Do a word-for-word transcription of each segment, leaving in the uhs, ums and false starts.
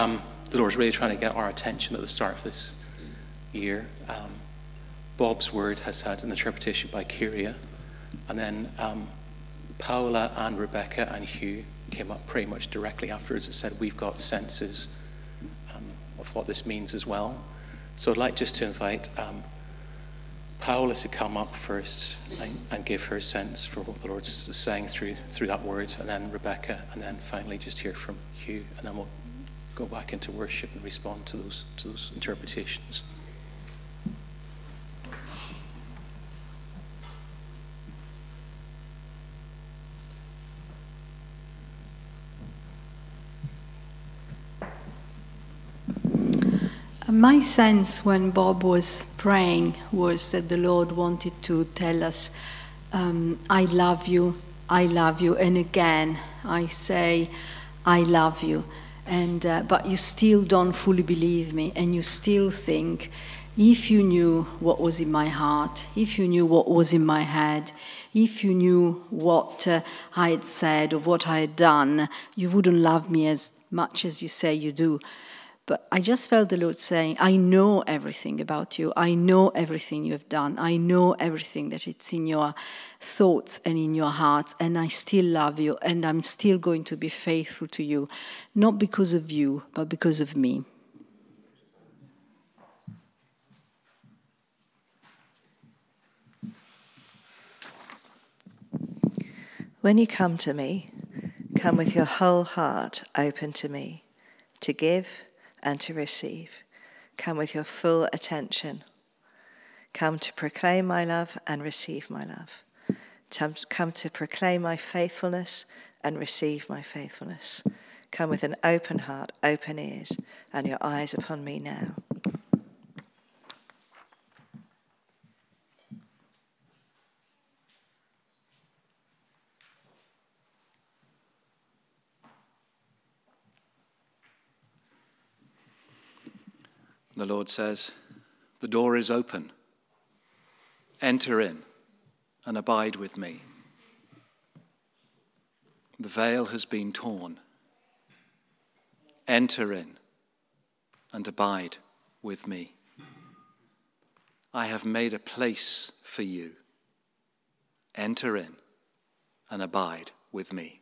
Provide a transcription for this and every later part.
Um, the Lord's really trying to get our attention at the start of this year. Um, Bob's word has had an interpretation by Kyria, and then um, Paola and Rebecca and Hugh came up pretty much directly afterwards and said, we've got senses um, of what this means as well. So I'd like just to invite um, Paola to come up first and, and give her sense for what the Lord's saying through through that word, and then Rebecca, and then finally just hear from Hugh, and then we'll go back into worship and respond to those to those interpretations. My sense when Bob was praying was that the Lord wanted to tell us, um, I love you, I love you, and again I say, I love you, and uh, but you still don't fully believe me, and you still think, if you knew what was in my heart, if you knew what was in my head, if you knew what uh, I had said or what I had done, you wouldn't love me as much as you say you do. But I just felt the Lord saying, I know everything about you. I know everything you have done. I know everything that it's in your thoughts and in your hearts. And I still love you. And I'm still going to be faithful to you. Not because of you, but because of me. When you come to me, come with your whole heart open to me, to give and to receive. Come with your full attention. Come to proclaim my love and receive my love. Come to proclaim my faithfulness and receive my faithfulness. Come with an open heart, open ears, and your eyes upon me now. The Lord says, the door is open. Enter in and abide with me. The veil has been torn. Enter in and abide with me. I have made a place for you. Enter in and abide with me.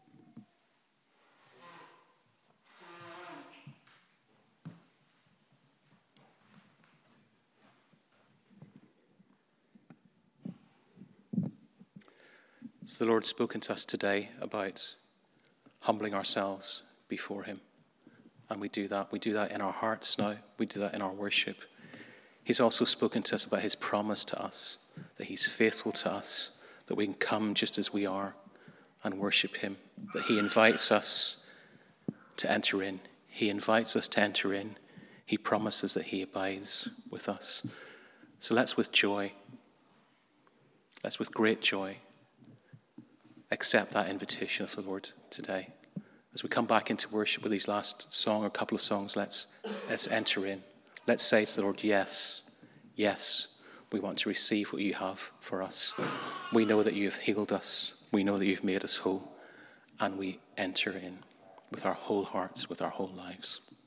So the Lord's spoken to us today about humbling ourselves before him. And we do that. We do that in our hearts now. We do that in our worship. He's also spoken to us about his promise to us, that he's faithful to us, that we can come just as we are and worship him, that he invites us to enter in. He invites us to enter in. He promises that he abides with us. So let's with joy, let's with great joy, accept that invitation of the Lord today. As we come back into worship with these last song or couple of songs, let's let's enter in. Let's say to the Lord, yes, yes, we want to receive what you have for us. We know that you've healed us. We know that you've made us whole. And we enter in with our whole hearts, with our whole lives.